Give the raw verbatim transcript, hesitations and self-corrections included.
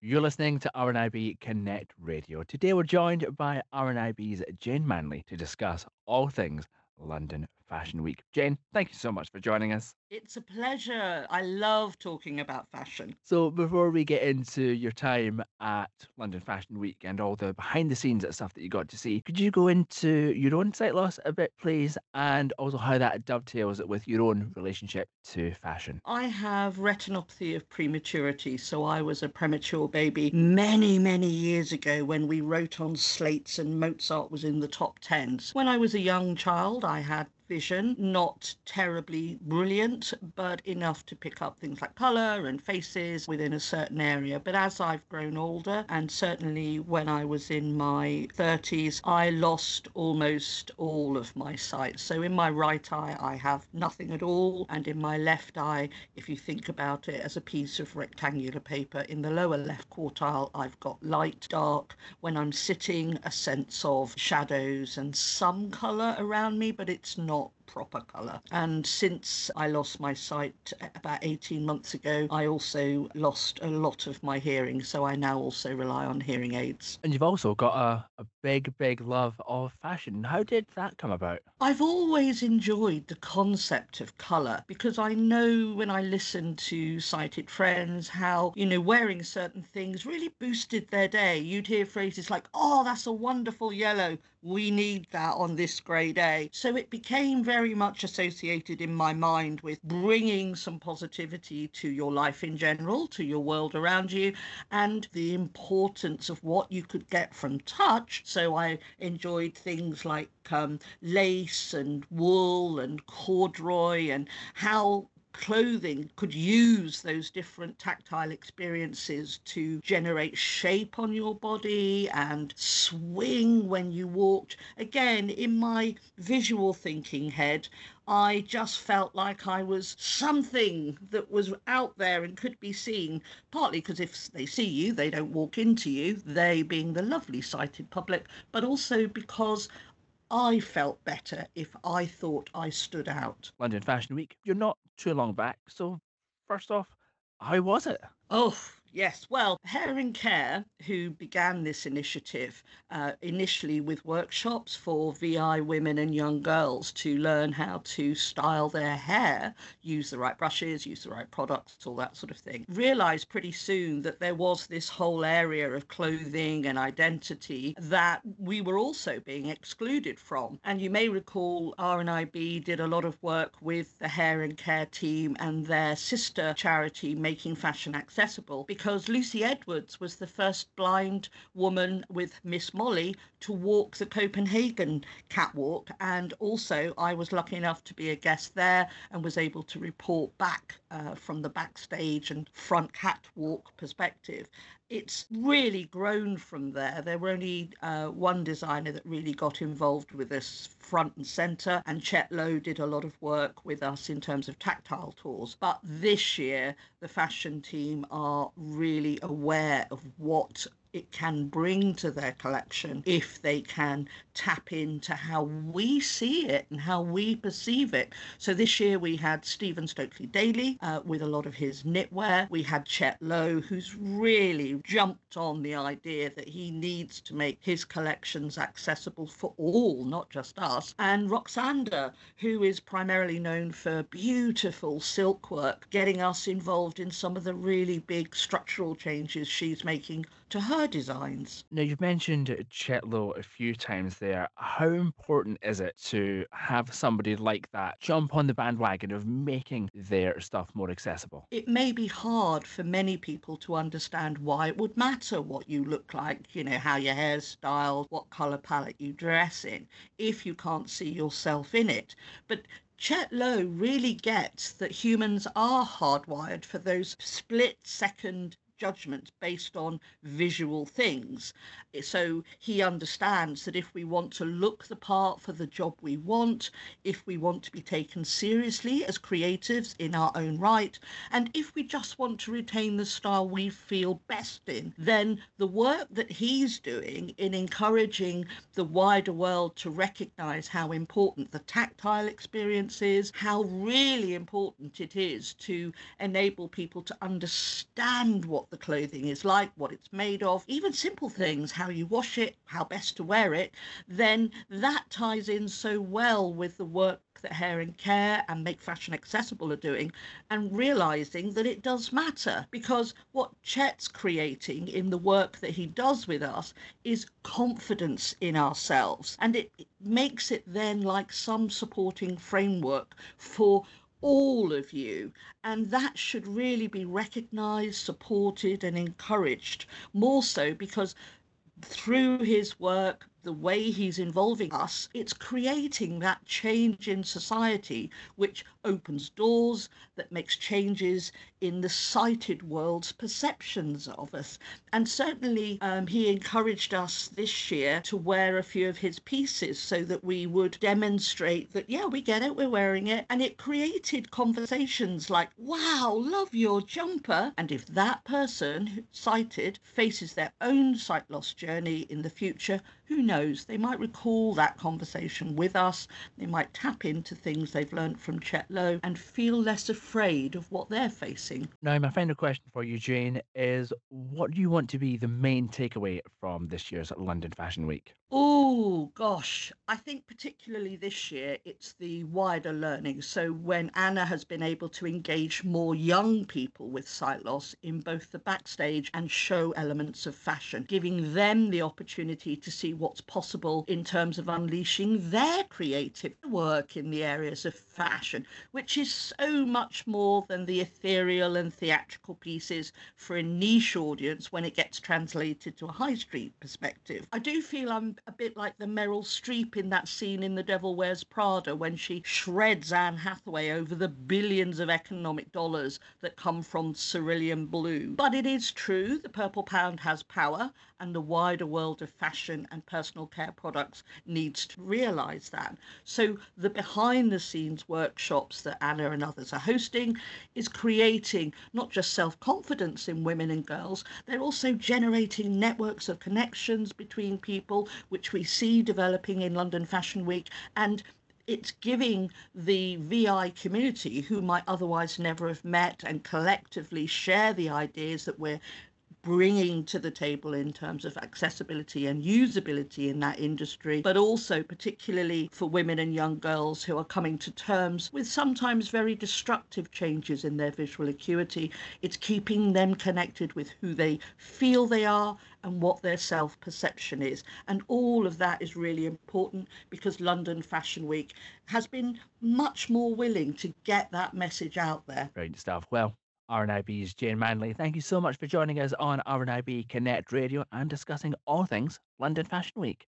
You're listening to R N I B Connect Radio. Today we're joined by R N I B's Jane Manley to discuss all things London Fashion Week. Jane, thank you so much for joining us. It's a pleasure. I love talking about fashion. So, before we get into your time at London Fashion Week and all the behind the scenes stuff that you got to see, could you go into your own sight loss a bit, please? And also how that dovetails with your own relationship to fashion? I have retinopathy of prematurity, so I was a premature baby many, many years ago when we wrote on slates and Mozart was in the top tens. When I was a young child, I had vision, not terribly brilliant, but enough to pick up things like colour and faces within a certain area. But as I've grown older, and certainly when I was in my thirties, I lost almost all of my sight. So in my right eye, I have nothing at all, and in my left eye, if you think about it as a piece of rectangular paper, in the lower left quartile, I've got light, dark. When I'm sitting, a sense of shadows and some colour around me, but it's not proper colour. And since I lost my sight about eighteen months ago, I also lost a lot of my hearing, so I now also rely on hearing aids. And you've also got a, a big, big love of fashion. How did that come about? I've always enjoyed the concept of colour because I know when I listen to sighted friends how, you know, wearing certain things really boosted their day. You'd hear phrases like, oh, that's a wonderful yellow. We need that on this grey day. So it became very much associated in my mind with bringing some positivity to your life in general, to your world around you, and the importance of what you could get from touch. So I enjoyed things like um, lace and wool and corduroy and how clothing could use those different tactile experiences to generate shape on your body and swing when you walked. Again, in my visual thinking head, I just felt like I was something that was out there and could be seen, partly because if they see you, they don't walk into you, they being the lovely sighted public, but also because I felt better if I thought I stood out. London Fashion Week. You're not too long back, so first off, how was it? Oh, yes. Well, Hair and Care, who began this initiative uh, initially with workshops for V I women and young girls to learn how to style their hair, use the right brushes, use the right products, all that sort of thing, realised pretty soon that there was this whole area of clothing and identity that we were also being excluded from. And you may recall R N I B did a lot of work with the Hair and Care team and their sister charity, Making Fashion Accessible. accessible because Lucy Edwards was the first blind woman with Miss Molly to walk the Copenhagen catwalk, and also I was lucky enough to be a guest there and was able to report back uh, from the backstage and front catwalk perspective. It's really grown from there. There were only uh, one designer that really got involved with us front and centre, and Chet Lowe did a lot of work with us in terms of tactile tours. But this year, the fashion team are really aware of what it can bring to their collection if they can tap into how we see it and how we perceive it. So this year we had Stephen Stokely Daly uh, with a lot of his knitwear. We had Chet Lowe, who's really jumped on the idea that he needs to make his collections accessible for all, not just us. And Roxanda, who is primarily known for beautiful silk work, getting us involved in some of the really big structural changes she's making to her designs. Now, you've mentioned Chet Lowe a few times there. How important is it to have somebody like that jump on the bandwagon of making their stuff more accessible? It may be hard for many people to understand why it would matter what you look like, you know, how your hair's styled, what colour palette you dress in, if you can't see yourself in it. But Chet Lowe really gets that humans are hardwired for those split-second judgments based on visual things. So he understands that if we want to look the part for the job we want, if we want to be taken seriously as creatives in our own right, and if we just want to retain the style we feel best in, then the work that he's doing in encouraging the wider world to recognise how important the tactile experience is, how really important it is to enable people to understand what what the clothing is like, what it's made of, even simple things, how you wash it, how best to wear it, then that ties in so well with the work that Hair and Care and Make Fashion Accessible are doing, and realizing that it does matter, because what Chet's creating in the work that he does with us is confidence in ourselves, and it, it makes it then like some supporting framework for all of you, and that should really be recognized, supported and encouraged, more so because through his work, the way he's involving us, it's creating that change in society which opens doors, that makes changes in the sighted world's perceptions of us. And certainly um, he encouraged us this year to wear a few of his pieces so that we would demonstrate that, yeah, we get it, we're wearing it. And it created conversations like, wow, love your jumper. And if that person sighted faces their own sight loss journey in the future, who knows, they might recall that conversation with us, they might tap into things they've learned from Chet Lowe and feel less afraid of what they're facing. Now, my final question for you, Jane, is what do you want to be the main takeaway from this year's London Fashion Week? Oh gosh, I think particularly this year it's the wider learning. So when Anna has been able to engage more young people with sight loss in both the backstage and show elements of fashion, giving them the opportunity to see what's possible in terms of unleashing their creative work in the areas of fashion, which is so much more than the ethereal and theatrical pieces for a niche audience when it gets translated to a high street perspective. I do feel I'm a bit like the Meryl Streep in that scene in The Devil Wears Prada when she shreds Anne Hathaway over the billions of economic dollars that come from cerulean blue. But it is true, the purple pound has power, and the wider world of fashion and personal care products needs to realise that. So the behind the scenes workshops that Anna and others are hosting is creating not just self-confidence in women and girls, they're also generating networks of connections between people, which we see developing in London Fashion Week, and it's giving the V I community, who might otherwise never have met and collectively share the ideas that we're bringing to the table in terms of accessibility and usability in that industry, but also particularly for women and young girls who are coming to terms with sometimes very destructive changes in their visual acuity. It's keeping them connected with who they feel they are and what their self-perception is. And all of that is really important because London Fashion Week has been much more willing to get that message out there. Brilliant stuff. Well, R N I B's Jane Manley, thank you so much for joining us on R N I B Connect Radio and discussing all things London Fashion Week.